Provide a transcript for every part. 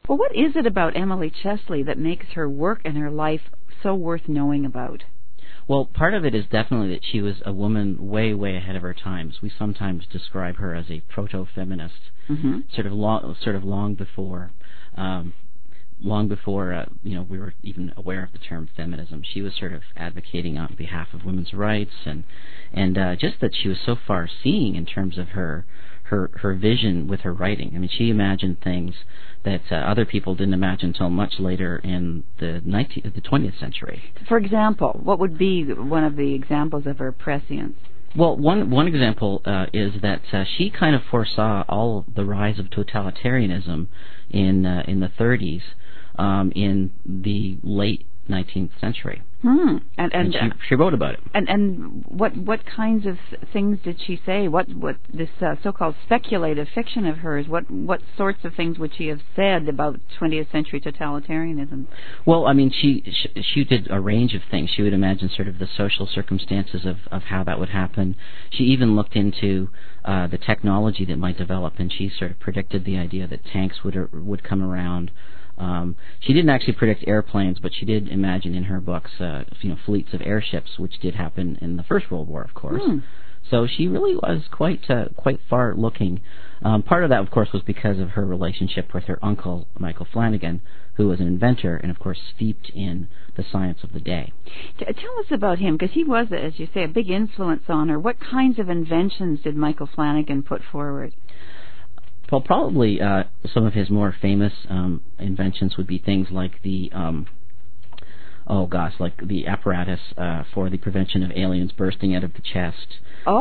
Well, what is it about Emily Chesley that makes her work and her life so worth knowing about? Well, part of it is definitely that she was a woman way, way ahead of her times. We sometimes describe her as a proto-feminist, sort of long before. We were even aware of the term feminism. She was sort of advocating on behalf of women's rights, and just that she was so far-seeing in terms of her vision with her writing. I mean, she imagined things that other people didn't imagine until much later in the 20th century. For example, what would be one of the examples of her prescience? Well, one example is that she kind of foresaw all the rise of totalitarianism in the 30s, in the late 19th century. And she wrote about it. And what kinds of things did she say? What this so-called speculative fiction of hers? What sorts of things would she have said about 20th century totalitarianism? Well, I mean, she did a range of things. She would imagine sort of the social circumstances of how that would happen. She even looked into the technology that might develop, and she sort of predicted the idea that tanks would come around. She didn't actually predict airplanes, but she did imagine in her books, fleets of airships, which did happen in the First World War, of course. So she really was quite far-looking. Part of that, of course, was because of her relationship with her uncle, Michael Flanagan, who was an inventor and, of course, steeped in the science of the day. Tell us about him, because he was, as you say, a big influence on her. What kinds of inventions did Michael Flanagan put forward? Well, probably some of his more famous inventions would be things like the apparatus for the prevention of aliens bursting out of the chest.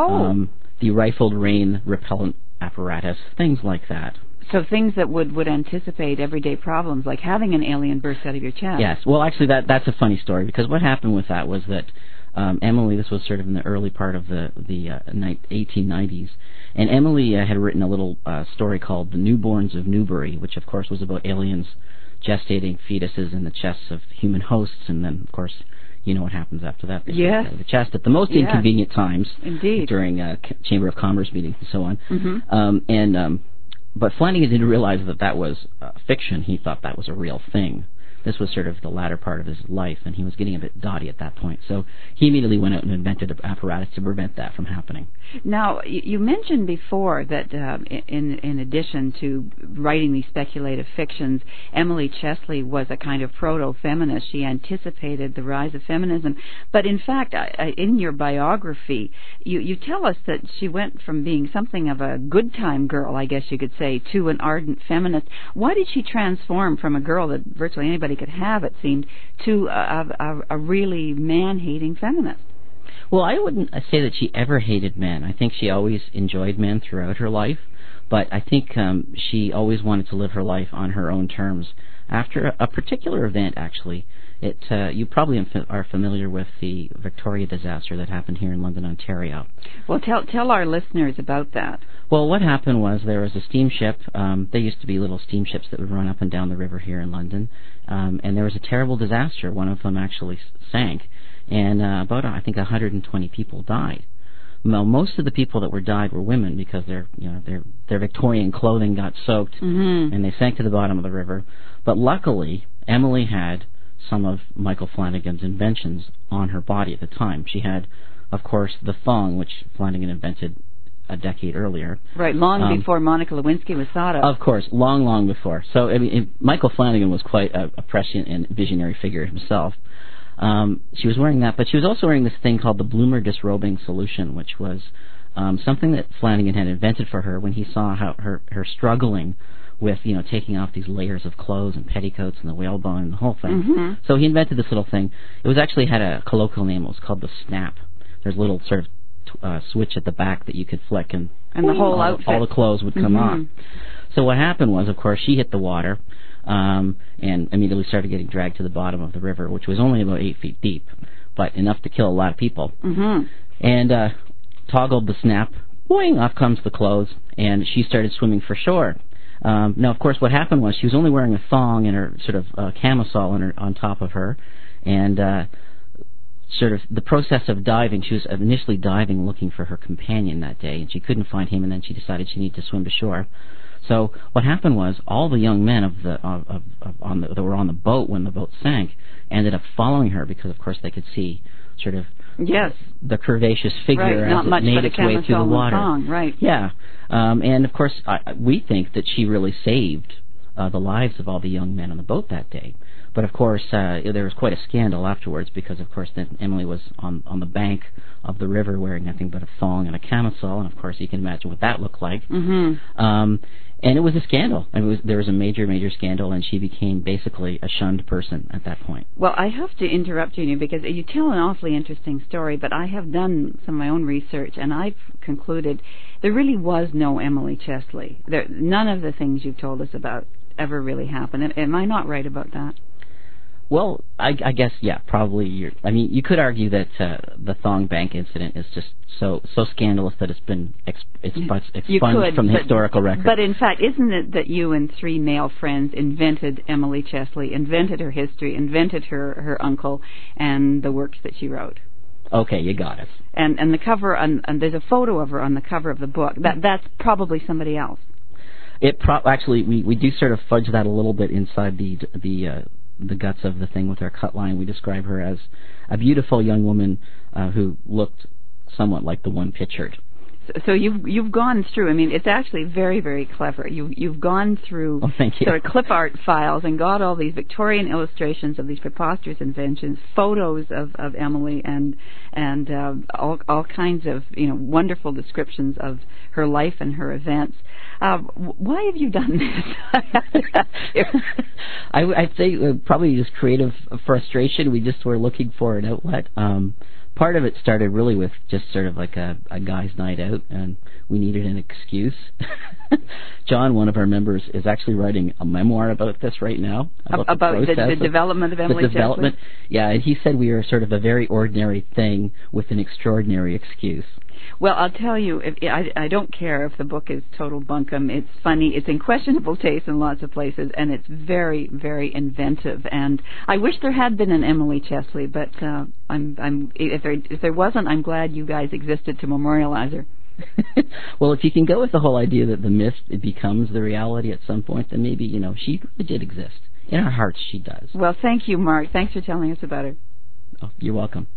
The rifled rain repellent apparatus, things like that. So things that would anticipate everyday problems, like having an alien burst out of your chest. Yes. Well, actually, that's a funny story, because what happened with that was that Emily, this was sort of in the early part of the 1890s, and Emily had written a little story called The Newborns of Newbury, which, of course, was about aliens gestating fetuses in the chests of human hosts, and then, of course, you know what happens after that. Yes. The chest at the most inconvenient times. Indeed. During Chamber of Commerce meetings and so on. But Flanagan didn't realize that was fiction. He thought that was a real thing. This was sort of the latter part of his life, and he was getting a bit dotty at that point. So he immediately went out and invented an apparatus to prevent that from happening. Now, you mentioned before that in addition to writing these speculative fictions, Emily Chesley was a kind of proto-feminist. She anticipated the rise of feminism. But in fact, in your biography, you tell us that she went from being something of a good-time girl, I guess you could say, to an ardent feminist. Why did she transform from a girl that virtually anybody could have, it seemed, to a really man-hating feminist? Well, I wouldn't say that she ever hated men. I think she always enjoyed men throughout her life, but I think she always wanted to live her life on her own terms. After a particular event, actually, you probably are familiar with the Victoria disaster that happened here in London, Ontario. Well, tell our listeners about that. Well, what happened was there was a steamship. There used to be little steamships that would run up and down the river here in London, and there was a terrible disaster. One of them actually sank, and about, I think, 120 people died. Well, most of the people that died were women, because their Victorian clothing got soaked, and they sank to the bottom of the river. But luckily, Emily had some of Michael Flanagan's inventions on her body at the time. She had, of course, the thong, which Flanagan invented a decade earlier. Right, long before Monica Lewinsky was thought of. Of course, long before. So, I mean, Michael Flanagan was quite a prescient and visionary figure himself. She was wearing that, but she was also wearing this thing called the Bloomer disrobing solution, which was something that Flanagan had invented for her when he saw how her struggling with, taking off these layers of clothes and petticoats and the whalebone and the whole thing. So he invented this little thing. It was actually had a colloquial name. It was called the snap. There's a little sort of switch at the back that you could flick, and the whole outfit, all the clothes would come off. So what happened was, of course, she hit the water and immediately started getting dragged to the bottom of the river, which was only about 8 feet deep, but enough to kill a lot of people. And toggled the snap, boing, off comes the clothes, and she started swimming for shore. Now, of course, what happened was she was only wearing a thong and her sort of camisole on top of her, and sort of the process of diving, she was initially diving looking for her companion that day, and she couldn't find him, and then she decided she needed to swim to shore. So what happened was all the young men that were on the boat when the boat sank ended up following her because, of course, they could see sort of the curvaceous figure as it made its way through the water. Right. Yeah. And, of course, we think that she really saved the lives of all the young men on the boat that day. But, of course, there was quite a scandal afterwards because, of course, then Emily was on the bank of the river wearing nothing but a thong and a camisole, and, of course, you can imagine what that looked like. Mm-hmm. And it was a scandal. There was a major, major scandal, and she became basically a shunned person at that point. Well, I have to interrupt you because you tell an awfully interesting story, but I have done some of my own research, and I've concluded there really was no Emily Chesley. None of the things you've told us about ever really happened. Am I not right about that? Well, I guess, yeah, probably. You could argue that the Thong Bank incident is just so scandalous that it's been expunged from the historical record. But in fact, isn't it that you and three male friends invented Emily Chesley, invented her history, invented her uncle, and the works that she wrote? Okay, you got it. And the cover, and there's a photo of her on the cover of the book. That's probably somebody else. Actually, we do sort of fudge that a little bit inside the guts of the thing with our cut line. We describe her as a beautiful young woman who looked somewhat like the one pictured. So you've gone through. I mean, it's actually very, very clever. You've gone through sort of clip art files and got all these Victorian illustrations of these preposterous inventions, photos of Emily, and all kinds of wonderful descriptions of her life and her events. Why have you done this? I'd say probably just creative frustration. We just were looking for an outlet. Part of it started really with just sort of like a guy's night out, and we needed an excuse. John, one of our members, is actually writing a memoir about this right now. About the development of Emily Chesley? Yeah, and he said we are sort of a very ordinary thing with an extraordinary excuse. Well, I'll tell you, I don't care if the book is total bunkum. It's funny. It's in questionable taste in lots of places, and it's very, very inventive. And I wish there had been an Emily Chesley, but if there wasn't, I'm glad you guys existed to memorialize her. Well, if you can go with the whole idea that the myth becomes the reality at some point, then maybe, she did exist. In our hearts, she does. Well, thank you, Mark. Thanks for telling us about her. Oh, you're welcome.